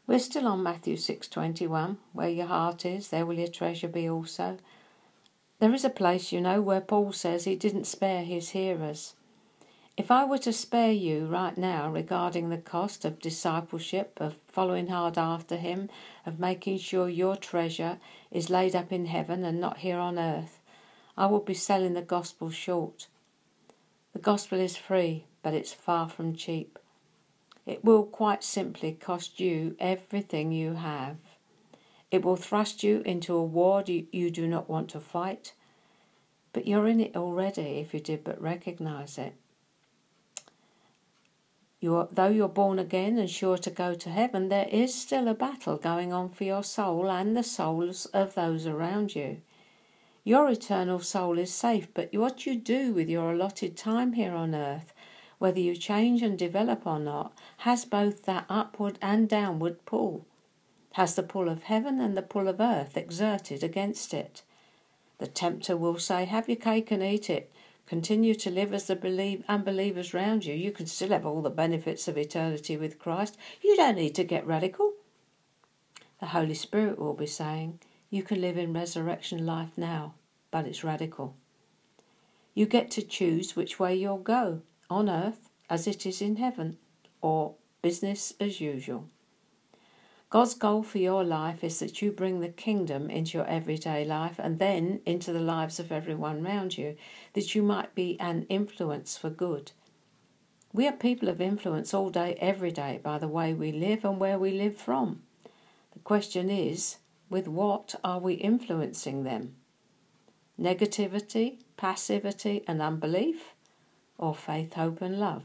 We're still on Matthew 6:21. Where your heart is, there will your treasure be also. There is a place, where Paul says he didn't spare his hearers. If I were to spare you right now regarding the cost of discipleship, of following hard after him, of making sure your treasure is laid up in heaven and not here on earth, I would be selling the gospel short. The gospel is free, but it's far from cheap. It will quite simply cost you everything you have. It will thrust you into a war you do not want to fight, but you're in it already if you did but recognise it. Though you're born again and sure to go to heaven, there is still a battle going on for your soul and the souls of those around you. Your eternal soul is safe, but what you do with your allotted time here on earth, whether you change and develop or not, has both that upward and downward pull, has the pull of heaven and the pull of earth exerted against it. The tempter will say, have your cake and eat it. Continue to live as the unbelievers round you. You can still have all the benefits of eternity with Christ. You don't need to get radical. The Holy Spirit will be saying, you can live in resurrection life now, but it's radical. You get to choose which way you'll go, on earth as it is in heaven, or business as usual. God's goal for your life is that you bring the kingdom into your everyday life and then into the lives of everyone around you, that you might be an influence for good. We are people of influence all day, every day, by the way we live and where we live from. The question is, with what are we influencing them? Negativity, passivity and unbelief, or faith, hope and love?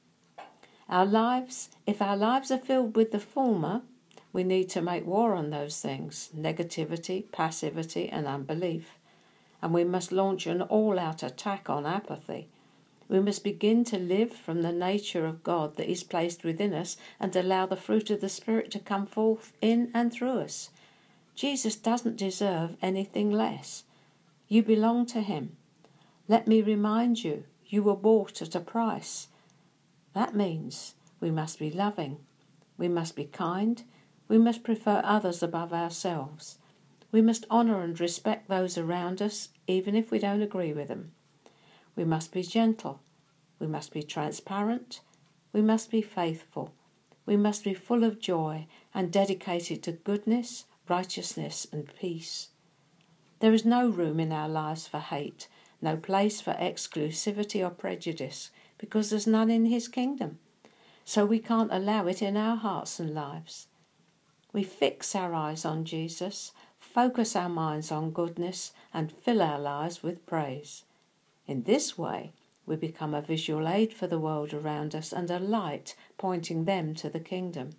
If our lives are filled with the former, we need to make war on those things, negativity, passivity and unbelief. And we must launch an all-out attack on apathy. We must begin to live from the nature of God that is placed within us and allow the fruit of the Spirit to come forth in and through us. Jesus doesn't deserve anything less. You belong to him. Let me remind you, you were bought at a price. That means we must be loving, we must be kind, we must prefer others above ourselves. We must honour and respect those around us, even if we don't agree with them. We must be gentle. We must be transparent. We must be faithful. We must be full of joy and dedicated to goodness, righteousness and peace. There is no room in our lives for hate, no place for exclusivity or prejudice, because there's none in his kingdom. So we can't allow it in our hearts and lives. We fix our eyes on Jesus, focus our minds on goodness, and fill our lives with praise. In this way, we become a visual aid for the world around us and a light pointing them to the kingdom.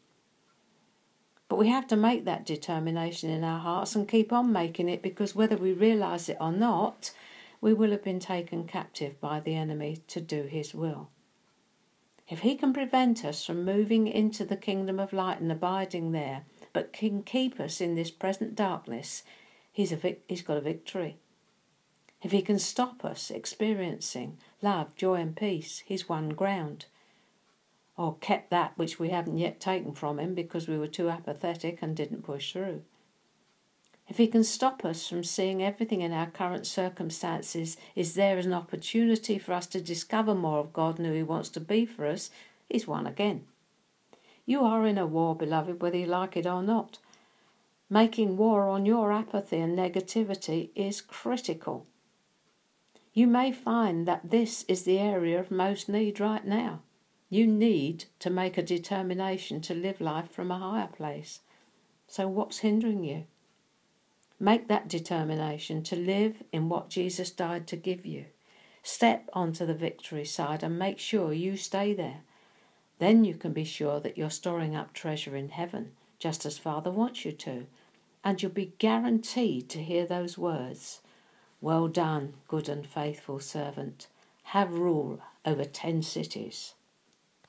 But we have to make that determination in our hearts and keep on making it, because whether we realise it or not, we will have been taken captive by the enemy to do his will. If he can prevent us from moving into the kingdom of light and abiding there, but can keep us in this present darkness, he's got a victory. If he can stop us experiencing love, joy and peace, he's won ground. Or kept that which we haven't yet taken from him because we were too apathetic and didn't push through. If he can stop us from seeing everything in our current circumstances is there as an opportunity for us to discover more of God and who he wants to be for us, he's won again. You are in a war, beloved, whether you like it or not. Making war on your apathy and negativity is critical. You may find that this is the area of most need right now. You need to make a determination to live life from a higher place. So what's hindering you? Make that determination to live in what Jesus died to give you. Step onto the victory side and make sure you stay there. Then you can be sure that you're storing up treasure in heaven, just as Father wants you to. And you'll be guaranteed to hear those words, "Well done, good and faithful servant. Have rule over 10 cities."